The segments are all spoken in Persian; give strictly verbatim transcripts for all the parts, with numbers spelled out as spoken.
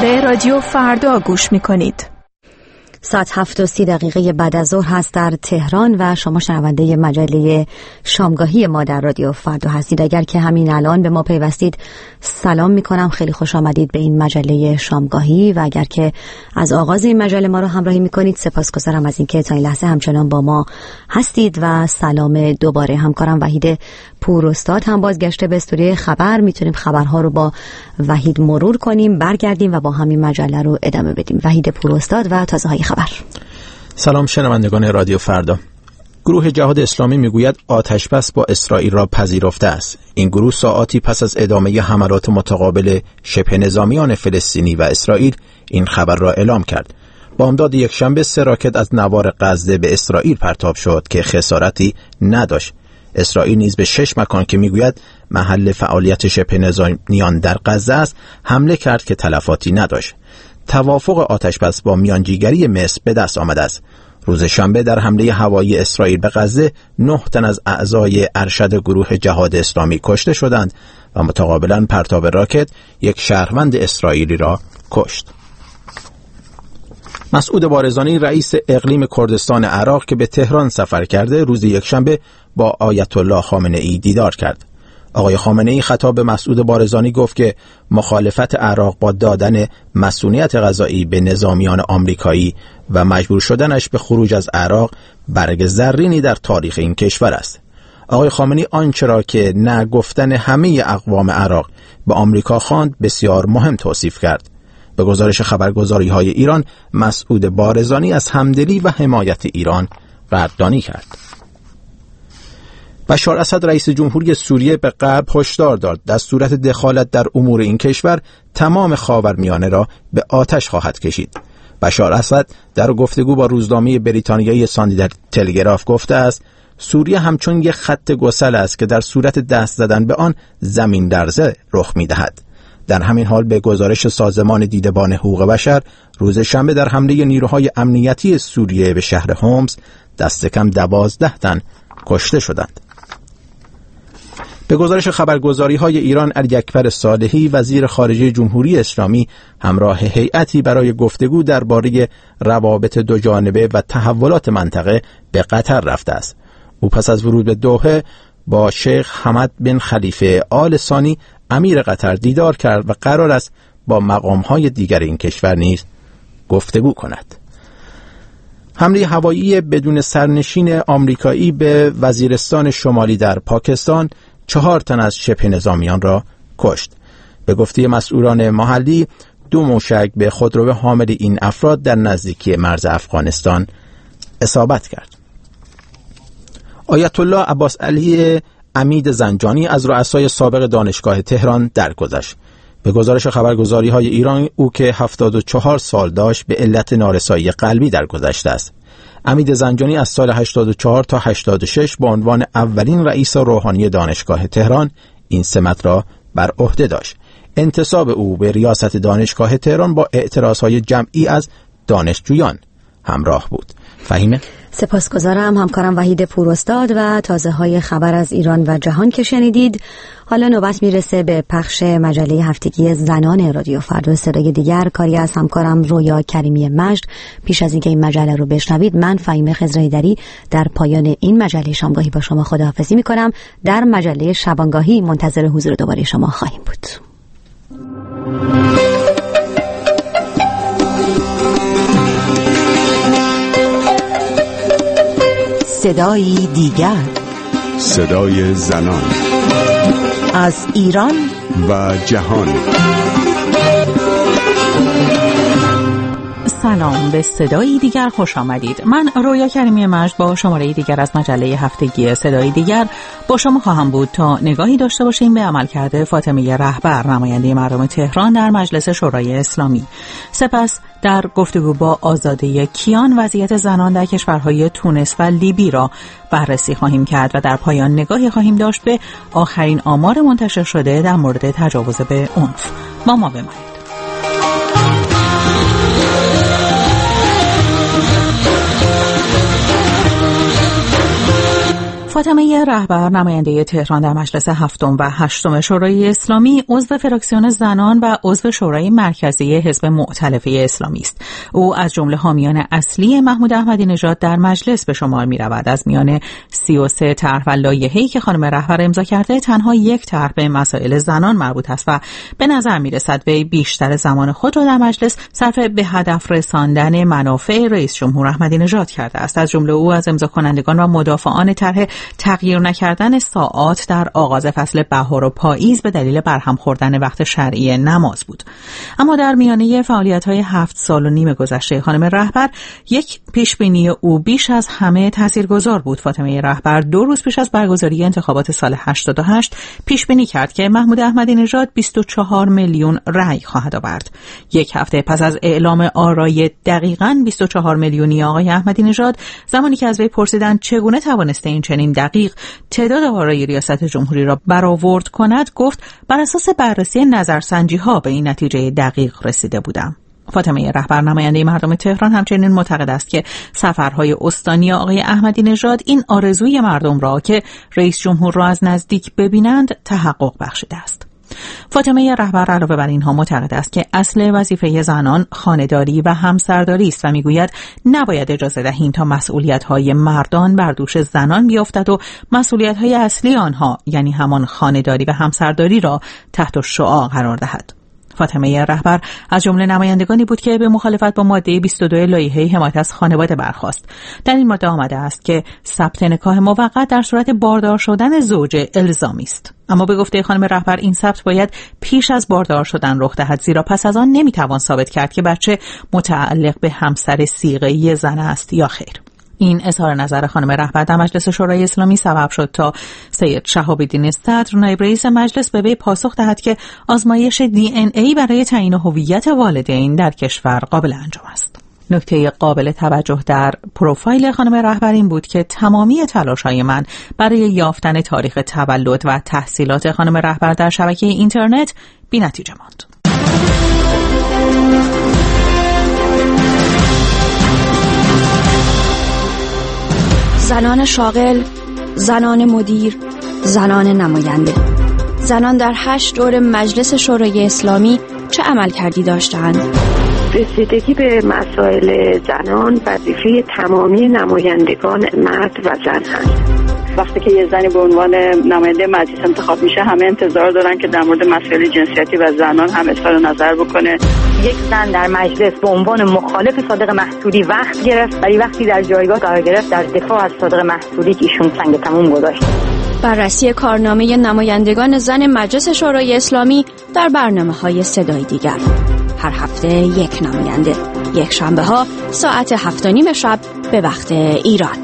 به رادیو فردا گوش میکنید. ساعت هفت و سی دقیقه بعد از ظهر هست در تهران و شما شنونده مجله شامگاهی ما در رادیو فردا هستید. اگر که همین الان به ما پیوستید سلام میکنم، خیلی خوش آمدید به این مجله شامگاهی و اگر که از آغاز این مجله ما رو همراهی میکنید سپاسگزارم از اینکه تا این لحظه همچنان با ما هستید و سلام دوباره. همکارم وحید پوراستاد هم بازگشته به استودیوی خبر. میتونیم خبرها رو با وحید مرور کنیم، برگردیم و با همین مجله رو ادامه بدیم. وحید پوراستاد و تازه های خبر. سلام شنوندگان رادیو فردا. گروه جهاد اسلامی میگوید آتشبس با اسرائیل را پذیرفته است. این گروه ساعاتی پس از ادامه حملات متقابل شبه نظامیان فلسطینی و اسرائیل این خبر را اعلام کرد. بامداد یکشنبه سه راکت از نوار غزه به اسرائیل پرتاب شد که خسارتی نداشت. اسرائیل نیز به شش مکان که میگوید محل فعالیت شبه نظامیان در غزه است حمله کرد که تلفاتی نداشت. توافق آتشبس با میانجیگری مصر به دست آمده است. روز شنبه در حمله هوایی اسرائیل به غزه نه تن از اعضای ارشد گروه جهاد اسلامی کشته شدند و متقابلا پرتاب راکت یک شهروند اسرائیلی را کشت. مسعود بارزانی رئیس اقلیم کردستان عراق که به تهران سفر کرده روز یکشنبه با آیت الله خامنه ای دیدار کرد. آقای خامنه ای خطاب به مسعود بارزانی گفت که مخالفت عراق با دادن مسئولیت غذایی به نظامیان آمریکایی و مجبور شدنش به خروج از عراق برگ زرینی در تاریخ این کشور است. آقای خامنه ای آنچه را که نه گفتن همه اقوام عراق به آمریکا خواند بسیار مهم توصیف کرد. به گزارش خبرگزاری‌های ایران، مسعود بارزانی از همدلی و حمایت ایران قدردانی کرد. بشار اسد رئیس جمهوری سوریه به غرب هشدار داد در صورت دخالت در امور این کشور تمام خاورمیانه را به آتش خواهد کشید. بشار اسد در گفتگو با روزنامه بریتانیایی ساندی تلگراف گفته است سوریه همچون یک خط گسل است که در صورت دست زدن به آن زمین لرزه رخ می‌دهد. در همین حال به گزارش سازمان دیدبان حقوق بشر روز شنبه در حمله نیروهای امنیتی سوریه به شهر هومس دست کم دوازده تن کشته شدند. به گزارش خبرگزاری‌های ایران، علی اکبر صالحی وزیر خارجه جمهوری اسلامی همراه هیئتی برای گفتگو درباره روابط دو جانبه و تحولات منطقه به قطر رفته است. او پس از ورود به دوحه با شیخ حمد بن خلیفه آل ثانی امیر قطر دیدار کرد و قرار است با مقام‌های دیگر این کشور نیز گفتگو کند. حمله هوایی بدون سرنشین آمریکایی به وزیرستان شمالی در پاکستان چهار تن از شبه نظامیان را کشت. به گفته مسئولان محلی دو موشک به خودرو حامل این افراد در نزدیکی مرز افغانستان اصابت کرد. آیت الله عباس علی عمید زنجانی از رؤسای سابق دانشگاه تهران درگذشت. به گزارش خبرگزاری‌های ایران او که هفتاد و چهار سال داشت به علت نارسایی قلبی درگذشته است. عمید زنجانی از سال هشتاد و چهار تا هشتاد و شش با عنوان اولین رئیس روحانی دانشگاه تهران این سمت را بر عهده داشت. انتصاب او به ریاست دانشگاه تهران با اعتراضهای جمعی از دانشجویان همراه بود. فهیمه؟ سپاسگزارم همکارم وحید پوراستاد و تازه های خبر از ایران و جهان که شنیدید. حالا نوبت میرسه به پخش مجله هفتگی زنان رادیو فردا. صدای دیگر کاری از همکارم رویا کریمی مجد. پیش از اینکه این مجله رو بشنوید من فهیمه خضرایی‌دری در پایان این مجله شامگاهی با شما خداحافظی میکنم. در مجله شبانگاهی منتظر حضور دوباره شما خواهیم بود. صدای دیگر، صدای زنان از ایران و جهان. سلام، به صدای دیگر خوش آمدید. من رویا کریمی مجد با شماره دیگر از مجله هفتگی صدای دیگر با شما خواهم بود تا نگاهی داشته باشیم به عملکرد فاطمه رهبر، نماینده مردم تهران در مجلس شورای اسلامی. سپس در گفتگو با آزاده کیان وضعیت زنان در کشورهای تونس و لیبی را بررسی خواهیم کرد و در پایان نگاهی خواهیم داشت به آخرین آمار منتشر شده در مورد تجاوز به عنف. با ما بمانید. فاطمه رهبر نماینده تهران در مجلس هفتم و هشتم شورای اسلامی، عضو فراکسیون زنان و عضو شورای مرکزی حزب مؤتلفه اسلامی است. او از جمله حامیان اصلی محمود احمدی نژاد در مجلس به شمار می رود. از میان سی و سه طرح و لایحه‌ای که خانم رهبر امضا کرده، تنها یک طرح به مسائل زنان مربوط است و به نظر می رسد وی بیشتر زمان خود را در مجلس صرف به هدف رساندن منافع رئیس جمهور احمدی نژاد کرده است. از جمله او از امضا کنندگان و مدافعان طرح تغییر نکردن ساعات در آغاز فصل بهار و پاییز به دلیل برهم خوردن وقت شرعی نماز بود. اما در میانه فعالیت‌های هفت سال و نیم گذشته خانم رهبر، یک پیشبینی او بیش از همه تاثیرگذار بود. فاطمه رهبر دو روز پیش از برگزاری انتخابات سال هشتاد و هشت پیشبینی کرد که محمود احمدی نژاد بیست و چهار میلیون رأی خواهد آورد. یک هفته پس از اعلام آرای دقیقاً بیست و چهار میلیونی آقای احمدی نژاد، زمانی که از وی پرسیدند چگونه توانسته این چنین دقیق تعداد آرای ریاست جمهوری را برآورد کند، گفت بر اساس بررسی نظرسنجی ها به این نتیجه دقیق رسیده بودم. فاطمه رهبر نماینده مردم تهران همچنین معتقد است که سفرهای استانی آقای احمدی نژاد این آرزوی مردم را که رئیس جمهور را از نزدیک ببینند تحقق بخشیده است. فاطمه رهبر علاوه بر اینها معتقد است که اصل وظیفه زنان خانه‌داری و همسرداری است و میگوید نباید اجازه دهیم تا مسئولیت‌های مردان بر دوش زنان بیفتد و مسئولیت‌های اصلی آنها، یعنی همان خانه‌داری و همسرداری، را تحت شعاع قرار دهد. فاطمه رهبر از جمله نمایندگانی بود که به مخالفت با ماده بیست و دو لایحه حمایت از خانواده برخاست. در این ماده آمده است که ثبت نکاح موقت در صورت باردار شدن زوج الزامی است. اما به گفته خانم رهبر این ثبت باید پیش از باردار شدن رخ دهد، زیرا پس از آن نمیتوان ثابت کرد که بچه متعلق به همسر صیغه‌ای زن است یا خیر. این اظهار نظر خانم رهبر در مجلس شورای اسلامی سبب شد تا سید شهاب‌الدین صدر، نایب رئیس مجلس، به وی پاسخ دهد که آزمایش دی ان ای برای تعیین هویت والدین در کشور قابل انجام است. نکته قابل توجه در پروفایل خانم رهبر این بود که تمامی تلاش‌های من برای یافتن تاریخ تولد و تحصیلات خانم رهبر در شبکه اینترنت بی‌نتیجه ماند. زنان شاغل، زنان مدیر، زنان نماینده. زنان در هشت دور مجلس شورای اسلامی چه عملکردی داشتند؟ رسیدگی به مسائل زنان وظیفه تمامی نمایندگان مرد و زن هست. وقتی که یه زنی به عنوان نماینده مجلس انتخاب میشه، همه انتظار دارن که در مورد مسائل جنسیتی و زنان هم اظهار نظر بکنه. یک زن در مجلس به عنوان مخالف صادق محصولی وقت گرفت، ولی وقتی در جایگاه قرار گرفت در دفاع از صادق محصولی ایشون سنگ تموم گذاشت. بررسی کارنامه نمایندگان زن مجلس شورای اسلامی در برنامه‌های صدای دیگر. هر هفته یک نماینده، یک شنبه ها ساعت هفت و نیم شب به وقت ایران.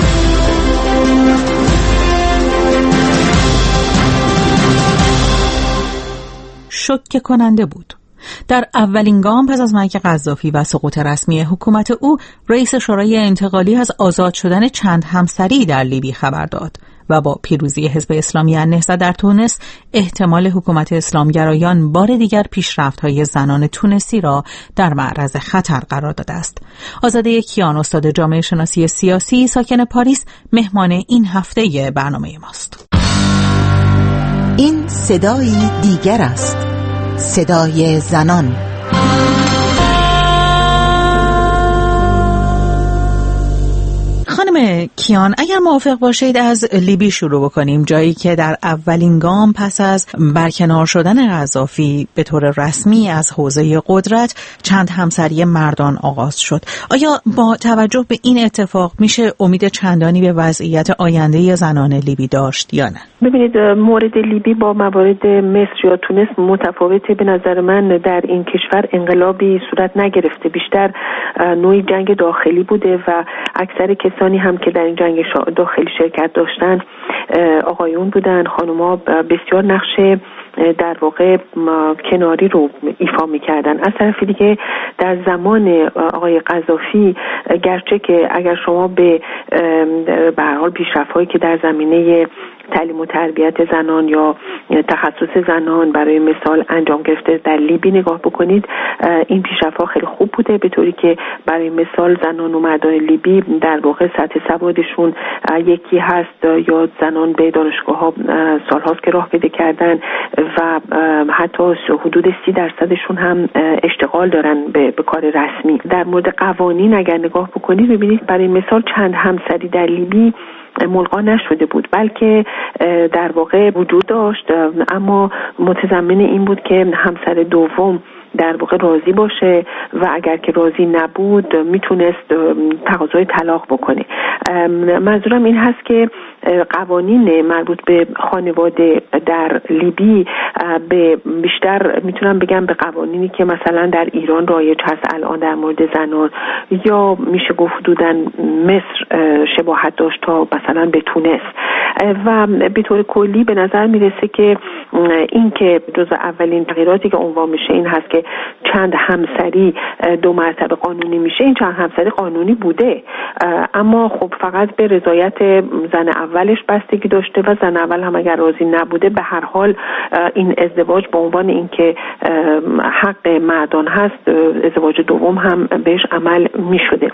شوکه کننده بود. در اولین گام پس از مرگ قذافی و سقوط رسمی حکومت او، رئیس شورای انتقالی از آزاد شدن چند همسری در لیبی خبر داد و با پیروزی حزب اسلامی النهضة در تونس، احتمال حکومت اسلامگرایان بار دیگر پیشرفت‌های زنان تونسی را در معرض خطر قرار داده است. آزاده کیان، استاد جامعه شناسی سیاسی، ساکن پاریس، مهمان این هفته برنامه ماست. این صدایی دیگر است، صدای زنان. خانم کیان، اگر موافق باشید از لیبی شروع بکنیم، جایی که در اولین گام پس از برکنار شدن قذافی به طور رسمی از حوزه قدرت چند همسری مردان آغاز شد. آیا با توجه به این اتفاق میشه امید چندانی به وضعیت آینده زنان لیبی داشت یا نه؟ ببینید، مورد لیبی با موارد مصر یا تونس متفاوته. به نظر من در این کشور انقلابی صورت نگرفته، بیشتر نوعی جنگ داخلی بوده و اکثر کسانی هم که در این جنگ داخلی شرکت داشتن آقایون بودن. خانوما بسیار نقش در واقع کناری رو ایفا می‌کردن. از طرف دیگه در زمان آقای قذافی، گرچه که اگر شما به به هر حال پیشرفت‌هایی که در زمینه تعلیم و تربیت زنان یا تخصص زنان برای مثال انجام گرفته در لیبی نگاه بکنید، این پیشرفت‌ها خیلی خوب بوده، به طوری که برای مثال زنان و مردان لیبی در واقع سطح سوادشون یکی هست، یا زنان به دانشگاه‌ها سال‌هاست که راه پیدا کردن و حتی حدود سی درصدشون هم اشتغال دارن به, به کار رسمی. در مورد قوانین اگر نگاه بکنید ببینید برای مثال چند همسری در لیبی ملغا نشده بود، بلکه در واقع وجود داشت، اما متضمن این بود که همسر دوم در واقع راضی باشه و اگر که راضی نبود میتونست تقاضای طلاق بکنه. منظورم این هست که قوانین مربوط به خانواده در لیبی به بیشتر میتونم بگم به قوانینی که مثلا در ایران رایج هست الان در مورد زنان، یا میشه گفت حدوداً مصر شباهت داشت تا مثلا به تونس. و به طور کلی به نظر میرسه که این که جزو اولین تغییراتی که عنوان میشه این هست که چند همسری دو مرتبه قانونی میشه. این چند همسری قانونی بوده، اما خب فقط به رضایت زن اولش بستگی داشته و زن اول هم اگر راضی نبوده به هر حال این ازدواج به عنوان اینکه حق مردان هست ازدواج دوم هم بهش عمل میشده.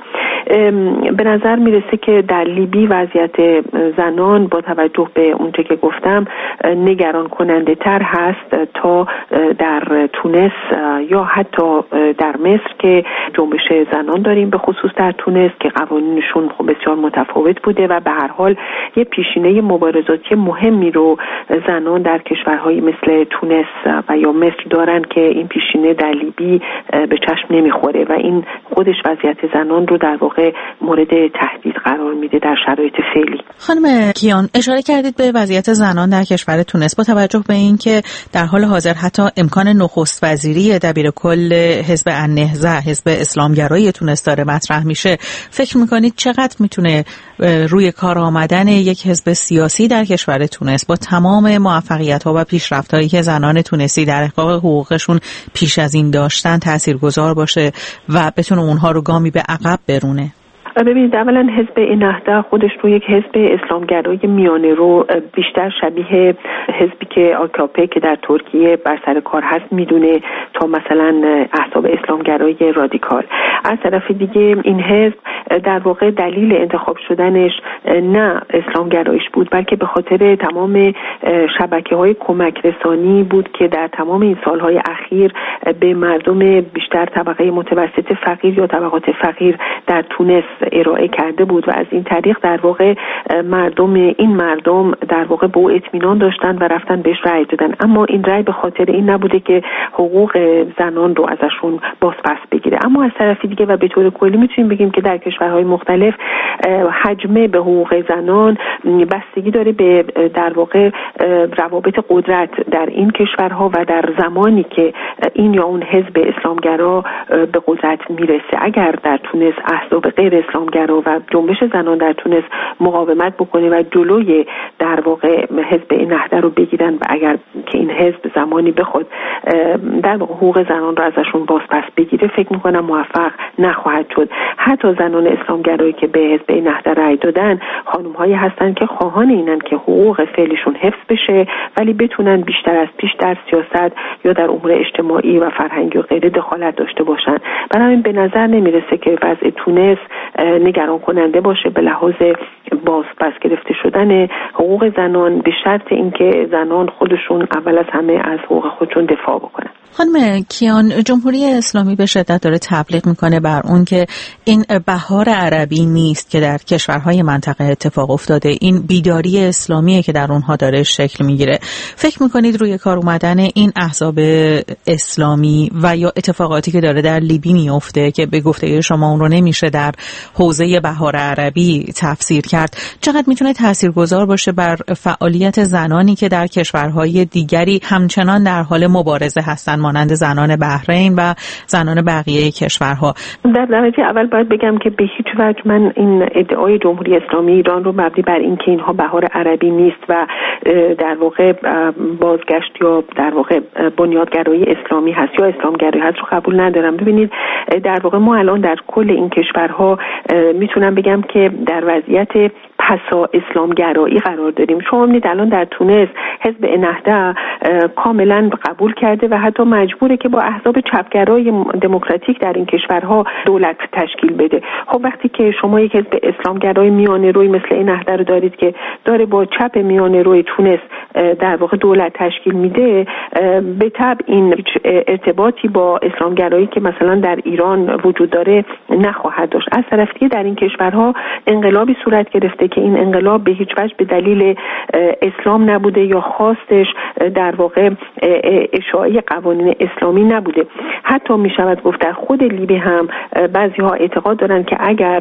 به نظر میرسه که در لیبی وضعیت زنان با توجه به اونچه که گفتم نگران کننده تر هست تا در تونس یا حتی در مصر که جنبش زنان داریم، به خصوص در تونس که قوانینشون خب بسیار متفاوت بوده و به هر حال یه پیشینه مبارزاتی مهمی رو زنان در کشورهای مثل تونس و یا مصر دارن که این پیشینه در لیبی به چشم نمیخوره و این خودش وضعیت زنان رو در واقع مورد تهدید قرار میده در شرایط فعلی. خانم کیان، اشاره کردید به وضعیت زنان در کشور تونس با توجه به اینکه در حال حاضر حتی امکان نخست وزیری دبیرکل حزب النهضه، حزب اسلامگرایی تونس داره مطرح میشه، فکر میکنید چقدر میتونه روی کار آمدن یک حزب سیاسی در کشور تونس با تمام موفقیت‌ها و پیشرفت‌هایی که زنان تونسی در احقاق حقوقشون پیش از این داشتن تاثیرگذار باشه و بتونه اونها رو گامی به عقب برونه؟ ببینید، اولا حزب النهضه خودش رو یک حزب اسلامگرای میانه رو بیشتر شبیه حزبی که آکاپی که در ترکیه بر سر کار هست میدونه تا مثلا احزاب اسلامگرای رادیکال. از طرف دیگه این حزب در واقع دلیل انتخاب شدنش نه اسلامگرایش بود، بلکه به خاطر تمام شبکه‌های کمک رسانی بود که در تمام این سالهای اخیر به مردم بیشتر طبقه متوسط فقیر یا طبقات فقیر در تونس ارائه کرده بود و از این طریق در واقع مردم این مردم در واقع به او اطمینان داشتن و رفتن بهش رأی دادن. اما این رأی به خاطر این نبوده که حقوق زنان رو ازشون بازپس بگیره. اما از طرف دیگه و به طور کلی میتونیم بگیم که در کشورهای مختلف حجم به حقوق زنان بستگی داره به در واقع روابط قدرت در این کشورها و در زمانی که این یا اون حزب اسلامگرا به قدرت میرسه. اگر در تونس احزاب غیر اسلامگرا و جنبش زنان در تونس مقاومت بکنه و جلوی در واقع حزب النهضه رو بگیرن و اگر که این حزب زمانی بخواد در واقع حقوق زنان رو ازشون بازپس بگیره، فکر میکنم موفق نخواهد شد. حتی زنان اسلامگرایی که به حزب النهضه رأی دادن خانم‌هایی هستن که خواهان اینن که حقوق فعلیشون حفظ بشه ولی بتونن بیشتر از پیش در سیاست یا در امور اجتماعی و فرهنگی و غیره دخالت داشته باشن. بنابراین به نظر نمیرسه که وضع تونس نگران کننده باشه به لحاظ بازپس گرفته شدن حقوق زنان، به شرط اینکه زنان خودشون اول از همه از حقوق خودشون دفاع بکنن. خانم کیان، جمهوری اسلامی به شدت داره تبلیغ میکنه بر اون که این بهار عربی نیست که در کشورهای منطقه اتفاق افتاده، این بیداری اسلامیه که در اونها داره شکل میگیره. فکر میکنید روی کار اومدن این احزاب اسلامی و یا اتفاقاتی که داره در لیبی میفته که به گفته شما اون رو نمیشه در حوزه بهار عربی تفسیر کرد، چقدر میتونه تاثیرگذار باشه بر فعالیت زنانی که در کشورهای دیگری همچنان در حال مبارزه هستن مانند زنان بحرین و زنان بقیه کشورها؟ در درجه اول باید بگم که به هیچ وجه من این ادعای جمهوری اسلامی ایران رو مبنی بر اینکه اینها بهار عربی نیست و در واقع بازگشت یا در واقع بنیادگرایی اسلامی هست یا اسلامگرایی هست رو قبول ندارم. ببینید، در واقع ما الان در کل این کشورها میتونم بگم که در وضعیت پسا اسلامگرایی قرار داریم. شما می‌بینید الان در تونس حزب النهضه کاملا قبول کرده و حتی مجبوره که با احزاب چپگرای دموکراتیک در این کشورها دولت تشکیل بده. خب وقتی که شما یک حزب اسلامگرای میانه روی مثل النهضه رو دارید که داره با چپ میانه روی تونس در واقع دولت تشکیل میده، به طبع این ارتباطی با اسلامگرایی که مثلا در ایران وجود داره نخواهد داشت. از طرف دیگه در این کشورها انقلابی صورت گرفته که این انقلاب به هیچ وجه به دلیل اسلام نبوده یا خواستش در واقع اشاعه قوانین اسلامی نبوده. حتی می شود گفت در خود لیبی هم بعضی ها اعتقاد دارن که اگر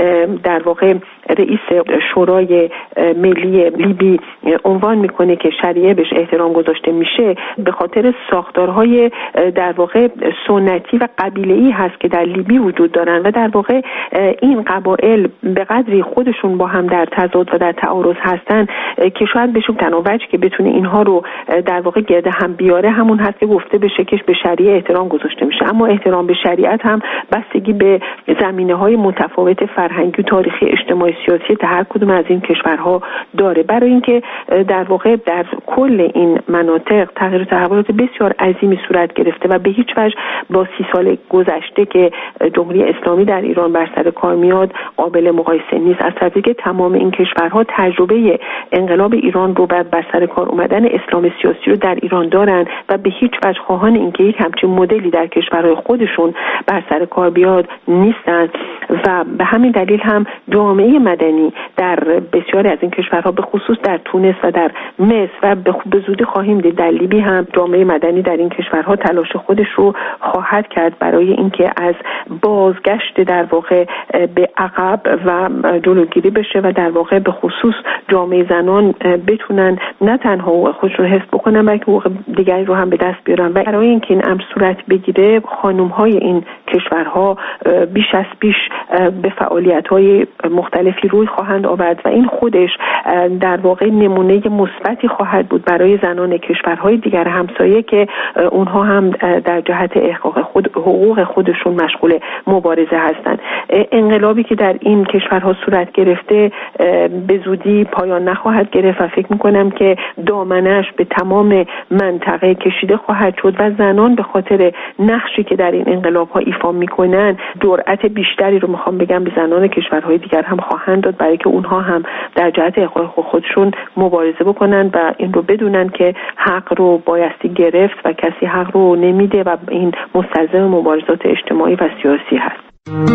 در واقع رئیس شورای ملی لیبی عنوان میکنه که شریعه بهش احترام گذاشته میشه، به خاطر ساختارهای در واقع سنتی و قبیله‌ای هست که در لیبی وجود دارن و در واقع این قبایل به قدری خودشون با هم در تضاد و در تعارض هستن که شاید بشه تنها وجه که بتونه اینها رو در واقع گرد هم بیاره همون هست که گفته بشه که به شریعه احترام گذاشته میشه. اما احترام به شریعت هم بستگی به زمینه‌های متفاوت فرهنگی، تاریخی، اجتماعی، سیاسی هر کدوم از این کشورها داره. برای اینکه در واقع در کل این مناطق تغییر و تحولات بسیار عظیمی صورت گرفته و به هیچ وجه با سی سال گذشته که جمهوری اسلامی در ایران بر سر کار میاد قابل مقایسه نیست. از طرفی که تمام این کشورها تجربه انقلاب ایران رو بر سر کار اومدن اسلام سیاسی رو در ایران دارن و به هیچ وجه خواهان اینکه یک همچین مدلی در کشورهای خودشون بر سر کار بیاد نیستن و به همین دلیل هم جامعه مدنی در بسیاری از این کشورها به خصوص در تونس و در مصر و به زودی خواهیم دید در لیبی هم جامعه مدنی در این کشورها تلاش خودش رو خواهد کرد برای اینکه از بازگشت در واقع به عقب و جلوگیری بشه و در واقع به خصوص جامعه زنان بتونن نه تنها حقوق خودشون حفظ بکنن بلکه حقوق دیگری رو هم به دست بیارن. و برای اینکه این امر صورت بگیره خانم‌های این کشورها بیش از پیش به فعالیت‌های مختلفی روی خواهند آورد و این خودش در واقع نمونه مثبتی خواهد بود برای زنان کشورهای دیگر همسایه که اونها هم در جهت احقاق خود حقوق خودشون مشغول مبارزه هستند. انقلابی که در این کشورها صورت گرفته به زودی پایان نخواهد گرفت و فکر می‌کنم که دامنش به تمام منطقه کشیده خواهد شد و زنان به خاطر نقشی که در این انقلاب‌ها ایفا می‌کنن جرأت بیشتری رو می‌خوام بگم به زنان کشورهای دیگر هم خواهند داد برای که اونها هم در جهت احقاق خودشون مبارزه بکنن و این رو بدونن که حق رو بایستی گرفت و کسی حق رو نمیده و این مستلزم مبارزات اجتماعی و سیاسی هست.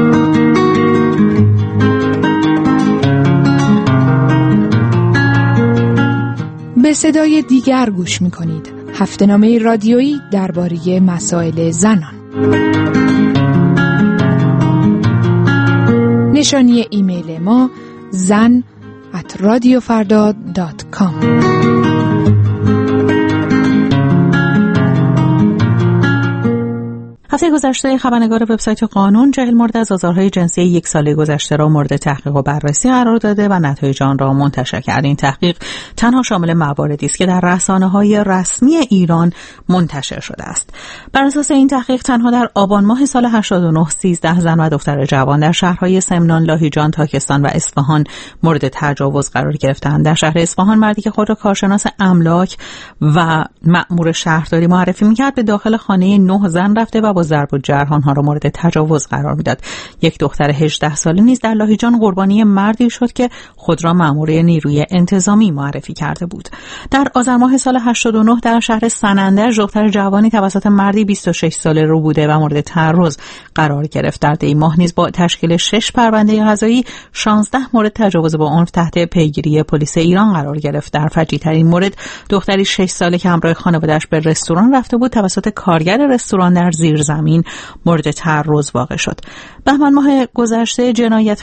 به صدای دیگر گوش می‌کنید. هفته‌نامه رادیویی درباره مسائل زنان. نشانی ایمیل ما زن ات رادیو فردا دات کام. هفته گذشته خبرنگار وبسایت قانون چهل مورد از آزارهای جنسی یک ساله گذشته را مورد تحقیق و بررسی قرار داده و نتایج آن را منتشر کرد. این تحقیق تنها شامل مواردی است که در رسانه‌های رسمی ایران منتشر شده است. بر اساس این تحقیق تنها در آبان ماه سال هشتاد و نه سیزده زن و دختر جوان در شهرهای سمنان، لاهیجان، تاکستان و اصفهان مورد تجاوز قرار گرفتند. در شهر اصفهان مردی که خود را کارشناس املاک و مأمور شهرداری معرفی می‌کرد به داخل خانه نه زن رفته و با ضرب و جرح آنها را مورد تجاوز قرار میداد. یک دختر هجده ساله نیز در لاهیجان قربانی مردی شد که خود را مأمور نیروی انتظامی معرفی کرده بود. در آذر ماه سال هشتاد و نه در شهر سنندج دختر جوانی توسط مردی بیست و شش ساله رو بوده و مورد تعرض قرار گرفت. در دی ماه نیز با تشکیل شش پرونده قضایی شانزده مورد تجاوز با عنف تحت پیگیری پلیس ایران قرار گرفت. در فجیع‌ترین مورد دختری شش ساله که همراه خانواده‌اش به رستوران رفته بود توسط کارگر رستوران در زیر زمین مورد تعرض واقع شد. بهمن ماه گذشته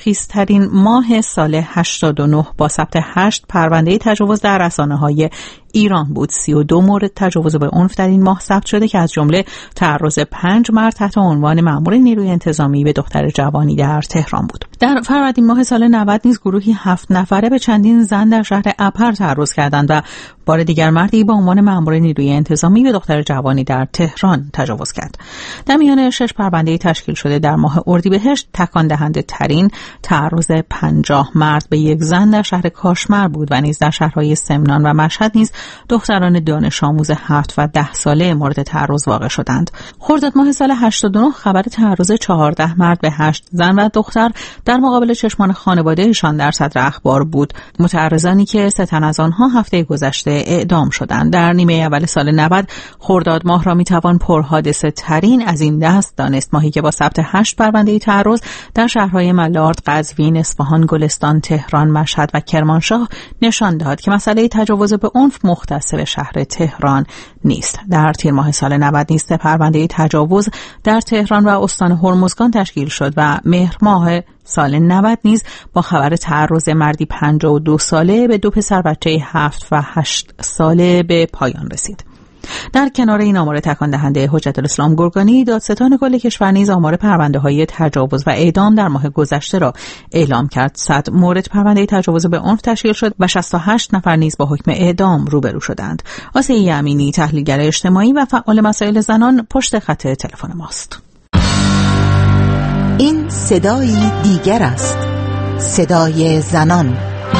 جنایت‌خیزترین ماه سال هشتاد و نه با ثبت هشت پرونده تجاوز در رسانه‌های ایران بود. سی و دو مورد تجاوز به عنف در این ماه ثبت شده که از جمله تعرض پنج مرد تحت عنوان مأمور نیروی انتظامی به دختر جوانی در تهران بود. در فروردین ماه سال نود نیز گروهی هفت نفره به چندین زن در شهر اپر تعرض کردند و بار دیگر مردی با عنوان مأمور نیروی انتظامی به دختر جوانی در تهران تجاوز کرد. در میان شش پرونده تشکیل شده در ماه اردیبهشت، تکان دهنده ترین تعرض پنجاه مرد به یک زن در شهر کاشمر بود و نیز در شهرهای سمنان و مشهد نیز دختران دانش آموز هفت و ده ساله مورد تعرض واقع شدند. خرداد ماه سال هشتاد و نه خبر تعرض چهارده مرد به هشت زن و دختر در مقابل چشمان خانوادهشان در صدر اخبار بود. متعرضانی که سه تن از آنها هفته گذشته اعدام شدند. در نیمه اول سال نود خرداد ماه را میتوان پرحادثه ترین از این دست دانست، ماهی که با ثبت هشت پرونده تعرض در شهرهای ملارد، قزوین، اصفهان، گلستان، تهران، مشهد و کرمانشاه نشان داد که مسئله تجاوز به عنف مختص به شهر تهران نیست. در تیر ماه سال نود نیز پرونده تجاوز در تهران و استان هرمزگان تشکیل شد و مهر ماه سال نود نیز با خبر تعرض مردی پنجاه و دو ساله به دو پسر بچه هفت و هشت ساله به پایان رسید. در کنار این آمار تکان دهنده، حجت الاسلام گرگانی دادستان کل کشور نیز آمار پرونده های تجاوز و اعدام در ماه گذشته را اعلام کرد. صد مورد پرونده تجاوز به عنف تشکیل شد و شصت و هشت نفر نیز با حکم اعدام روبرو شدند. آسیه امینی، تحلیلگر اجتماعی و فعال مسائل زنان، پشت خط تلفن ماست. این صدایی دیگر است، صدای زنان.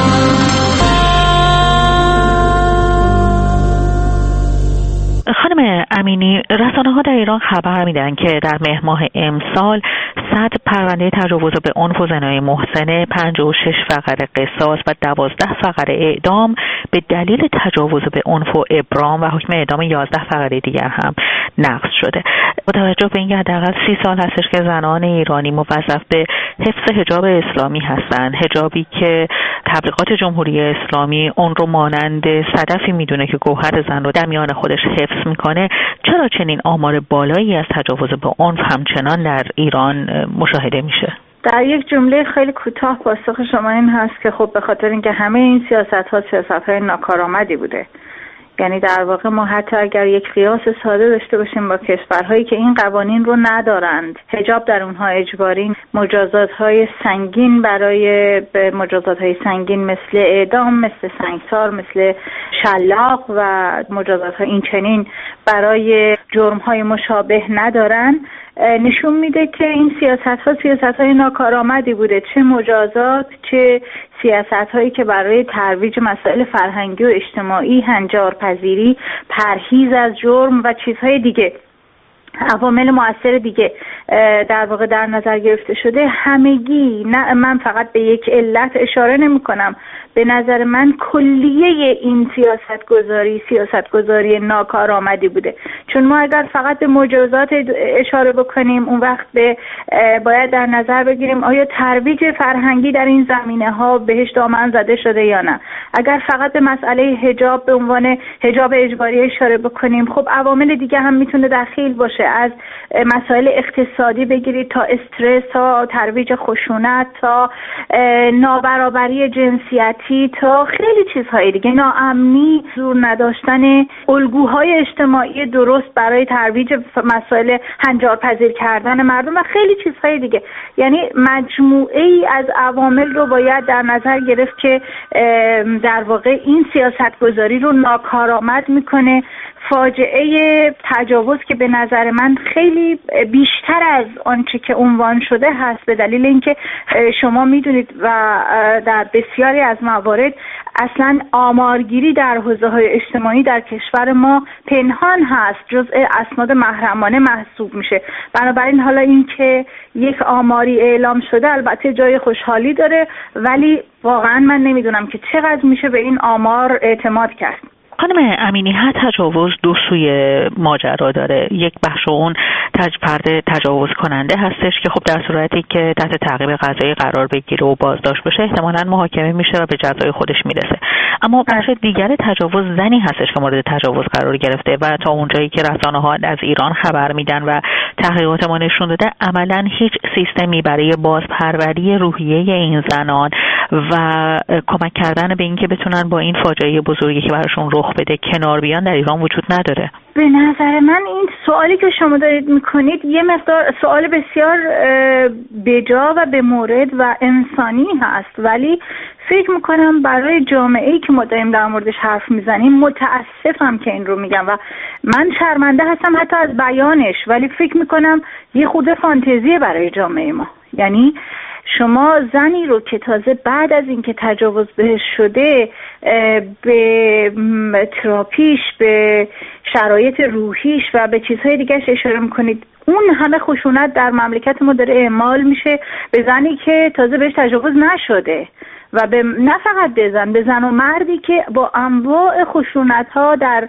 خانم امینی، رسانه ها در ایران خبر میدن که در مهر ماه امسال صد پرونده تجاوز به عنف و زنای محسنه، پنجاه و شش فقره قصاص و دوازده فقره اعدام به دلیل تجاوز به عنف و ابرام و حکم اعدام یازده فقره دیگر هم نقض شده. با توجه به اینکه حداقل سی سال هستش که زنان ایرانی موظف به حفظ حجاب اسلامی هستند، حجابی که تبلیغات جمهوری اسلامی اون رو مانند صدفی میدونه که گوهر زن رو در میان خودش حفظ میکنه، چرا چنین آمار بالایی از تجاوز به عنف همچنان در ایران مشاهده میشه؟ در یک جمله خیلی کوتاه پاسخ شما این هست که خب به خاطر اینکه همه این سیاست‌ها سیاست‌های ناکارآمدی بوده. یعنی در واقع ما حتی اگر یک قیاس ساده داشته باشیم با کشورهایی که این قوانین رو ندارند، حجاب در اونها اجباری، مجازات‌های سنگین برای مجازات‌های سنگین مثل اعدام، مثل سنگسار، مثل شلاق و مجازات‌های این چنین برای جرم‌های مشابه ندارن، نشون میده که این سیاست‌ها سیاست‌های ناکارآمدی بوده، چه مجازات چه سیاست‌هایی که برای ترویج مسائل فرهنگی و اجتماعی، هنجارپذیری، پرهیز از جرم و چیزهای دیگه، عوامل مؤثر دیگه در واقع در نظر گرفته شده. همگی، نه من فقط به یک علت اشاره نمی کنم، به نظر من کلیه این سیاست گذاری سیاست گذاری ناکارآمدی بوده. چون ما اگر فقط به مجازات اشاره بکنیم، اون وقت به باید در نظر بگیریم آیا ترویج فرهنگی در این زمینه ها بهش دامن زده شده یا نه. اگر فقط به مسئله حجاب به عنوان حجاب اجباری اشاره بکنیم، خب عوامل دیگه هم میتونه دخیل باشه، از مسائل اقتصادی بگیرید تا استرس، تا ترویج خشونت، تا نابرابری جنسیتی، تا خیلی چیزهای دیگه، ناامنی، زور نداشتن الگوهای اجتماعی درست برای ترویج مسائل هنجارپذیر کردن مردم و خیلی چیزهای دیگه. یعنی مجموعه ای از عوامل رو باید در نظر گرفت که در واقع این سیاست گذاری رو ناکارآمد میکنه. فاجعه تجاوز که به نظر من خیلی بیشتر از آنچه که عنوان شده هست، به دلیل اینکه شما میدونید و در بسیاری از موارد اصلا آمارگیری در حوزه‌های اجتماعی در کشور ما پنهان هست، جزء اسناد محرمانه محسوب میشه. بنابراین حالا اینکه یک آماری اعلام شده البته جای خوشحالی داره، ولی واقعا من نمیدونم که چقدر میشه به این آمار اعتماد کرد. خانم امینی، هر تجاوز دو سوی ماجرا داره. یک بخش اون تج پرده تجاوز کننده هستش که خب در صورتی که تحت تعقیب قضایی قرار بگیره و بازداشت بشه احتمالاً محاکمه میشه و به جزای خودش میرسه. اما بخش دیگر تجاوز زنی هستش که مورد تجاوز قرار گرفته و تا اونجایی که رسانه‌ها از ایران خبر میدن و تحقیقات ما نشون داده عملاً هیچ سیستمی برای بازپروری روحیه این زنان و کمک کردن به این که بتونن با این فاجعه بزرگی که براشون رخ بده کنار بیان در ایران وجود نداره؟ به نظر من این سوالی که شما دارید میکنید یه مقدار سوال بسیار بجا و به مورد و انسانی هست، ولی فکر میکنم برای جامعه‌ای که ما داریم در موردش حرف میزنیم، متاسفم که این رو میگم و من شرمنده هستم حتی از بیانش، ولی فکر میکنم یه خود فانتزیه برای جامعه ما. یعنی شما زنی رو که تازه بعد از اینکه تجاوز بهش شده به تراپیش، به شرایط روحیش و به چیزهای دیگهش اشاره میکنید، اون همه خشونت در مملکت ما داره اعمال میشه به زنی که تازه بهش تجاوز نشده و به نه فقط به زن، به زن و مردی که با انواع خشونت ها در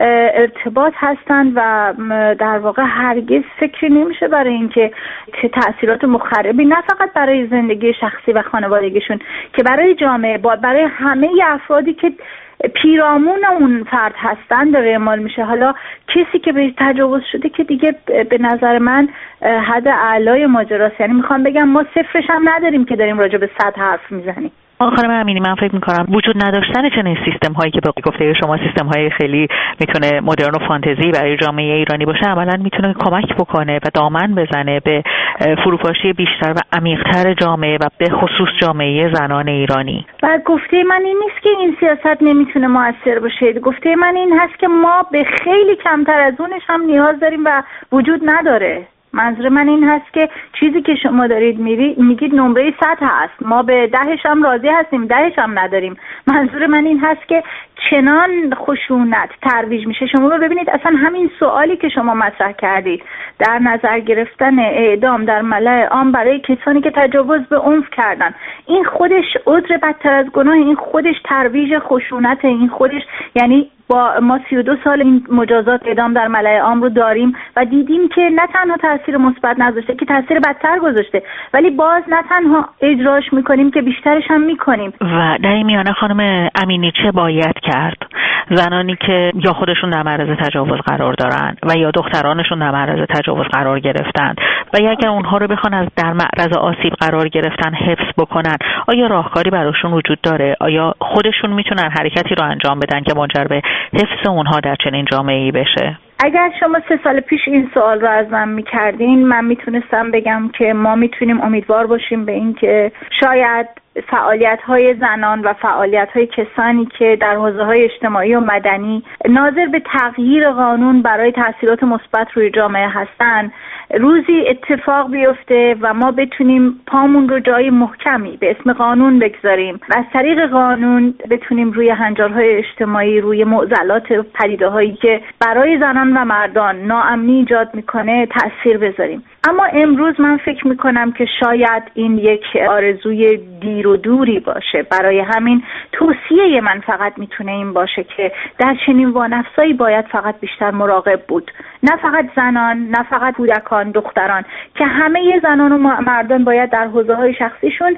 ارتباط هستند و در واقع هرگز فکری نمیشه برای اینکه چه تأثیرات مخربی نه فقط برای زندگی شخصی و خانوادگیشون که برای جامعه، برای همه افرادی که پیرامون اون فرد هستن داره اعمال میشه. حالا کسی که بهش تجاوز شده که دیگه به نظر من حد اعلای ماجراست. یعنی میخوام بگم ما صفرش هم نداریم که داریم راجع به صد حرف میزنیم. خانم امینی، من فکر میکنم وجود نداشتن چنین سیستم هایی که به گفته شما سیستم های خیلی میتونه مدرن و فانتزی برای جامعه ایرانی باشه، عملا میتونه کمک بکنه و دامن بزنه به فروپاشی بیشتر و عمیق‌تر جامعه و به خصوص جامعه زنان ایرانی. و گفته من این نیست که این سیاست نمیتونه موثر باشه، گفته من این هست که ما به خیلی کمتر از اونش هم نیاز داریم و وجود نداره. منظور من این هست که چیزی که شما دارید میگید نمره صد هست، ما به دهش هم راضی هستیم، دهش هم نداریم. منظور من این هست که چنان خشونت ترویج میشه. شما رو ببینید اصلا همین سوالی که شما مطرح کردید در نظر گرفتن اعدام در ملأ عام برای کسانی که تجاوز به عنف کردن، این خودش عذر بدتر از گناه، این خودش ترویج خشونت، این خودش یعنی با ما سی و دو سال این مجازات اعدام در ملأ عام رو داریم و دیدیم که نه تنها تاثیر مثبت نذاشته که تاثیر بدتر گذاشته، ولی باز نه تنها اجراش میکنیم که بیشترش هم میکنیم. و در این میانه خانم امینی چه باید کرد؟ زنانی که یا خودشون در معرض تجاوز قرار دارن و یا دخترانشون در معرض تجاوز قرار گرفتن و یا اگر اونها رو بخوان از در معرض آسیب قرار گرفتن حفظ بکنن، آیا راهکاری براشون وجود داره؟ آیا خودشون میتونن حرکتی رو انجام بدن که منجر به حفظ اونها در چنین جامعه‌ای بشه؟ اگر شما سه سال پیش این سوال رو از من میکردین، من میتونستم بگم که ما میتونیم امیدوار باشیم به این که شاید فعالیت‌های زنان و فعالیت‌های کسانی که در حوزه‌های اجتماعی و مدنی ناظر به تغییر قانون برای تأثیرات مثبت روی جامعه هستند روزی اتفاق بیفته و ما بتونیم پامون رو جای محکمی به اسم قانون بگذاریم و از طریق قانون بتونیم روی هنجارهای اجتماعی، روی معضلات پدیده‌هایی که برای زنان و مردان ناامنی ایجاد میکنه تأثیر بذاریم. اما امروز من فکر میکنم که شاید این یک آرزوی دیر و دوری باشه. برای همین توصیه من فقط میتونه این باشه که در چنین وانفسایی باید فقط بیشتر مراقب بود، نه فقط زنان، نه فقط کودکان، دختران، که همه زنان و مردان باید در حوزه‌های شخصیشون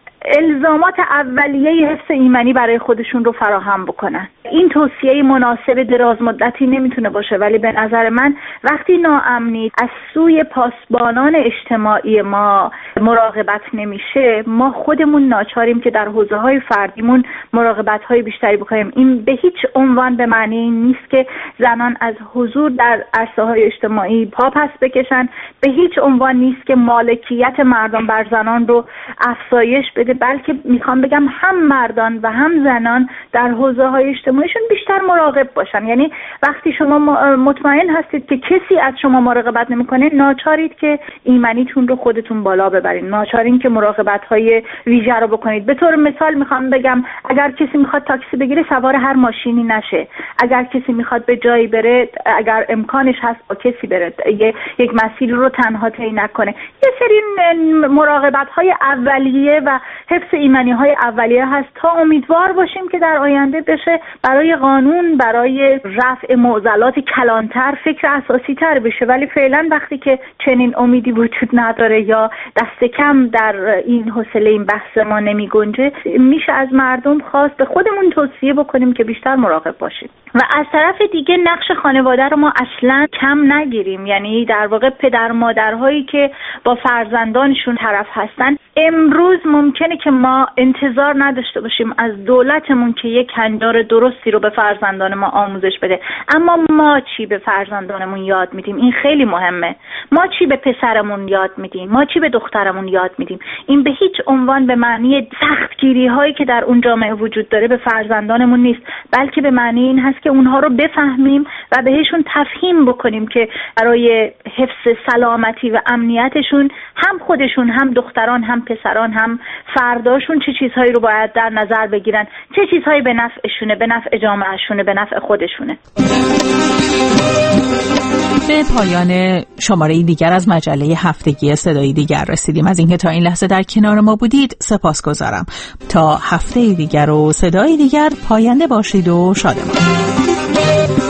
الزامات اولیه حفظ ایمنی برای خودشون رو فراهم بکنن. این توصیه مناسب دراز مدتی نمیتونه باشه، ولی به نظر من وقتی ناامنی از سوی پاسبانان اجتماعی ما مراقبت نمیشه، ما خودمون ناچاریم که در حوزه‌های فردیمون مراقبت‌های بیشتری بکنیم. این به هیچ عنوان به معنی این نیست که زنان از حضور در عرصه‌های اجتماعی پا پس بکشن، به هیچ عنوان نیست که مالکیت مردان بر زنان رو افزایش بده، بلکه میخوام بگم هم مردان و هم زنان در حوزه‌های اجتماعیشون بیشتر مراقب باشن. یعنی وقتی شما مطمئن هستید که کسی از شما مراقبت نمیکنه، ناچارید که ایمنیتون رو خودتون بالا ببرید، ناچارین که مراقبت‌های ویژه رو بکنید. به طور مثال میخوام بگم اگر کسی میخواد تاکسی بگیره سوار هر ماشینی نشه، اگر کسی میخواد به جایی بره اگر امکانش هست با کسی بره، یک مسیر رو تنها طی نکنه. یه سری مراقبت‌های اولیه و حفظ ایمنی های اولیه هست تا امیدوار باشیم که در آینده بشه برای قانون، برای رفع معضلات کلانتر فکر اساسی تر بشه. ولی فعلا وقتی که چنین امیدی وجود نداره یا دست کم در این حوصله این بحث ما نمی گنجه، میشه از مردم خواست به خودمون توصیه بکنیم که بیشتر مراقب باشیم و از طرف دیگه نقش خانواده رو ما اصلا کم نگیریم. یعنی در واقع پدر مادرهایی که با فرزندانشون طرف هستن، امروز ممکنه اینه که ما انتظار نداشته باشیم از دولتمون که یک هنجار درستی رو به فرزندان ما آموزش بده، اما ما چی به فرزندانمون یاد میدیم؟ این خیلی مهمه. ما چی به پسرمون یاد میدیم؟ ما چی به دخترمون یاد میدیم؟ این به هیچ عنوان به معنی سختگیری هایی که در اون جامعه وجود داره به فرزندانمون نیست، بلکه به معنی این هست که اونها رو بفهمیم و بهشون تفهیم بکنیم که برای حفظ سلامتی و امنیتشون هم خودشون، هم دختران، هم پسران، هم فرداشون چه چیزهایی رو باید در نظر بگیرن، چه چیزهایی به نفعشونه، به نفع جامعهشونه، به نفع خودشونه. به پایان شماره دیگر از مجله هفتگی صدای دیگر رسیدیم. از اینکه تا این لحظه در کنار ما بودید سپاسگزارم. تا هفته دیگر و صدای دیگر پاینده باشید و شادمان.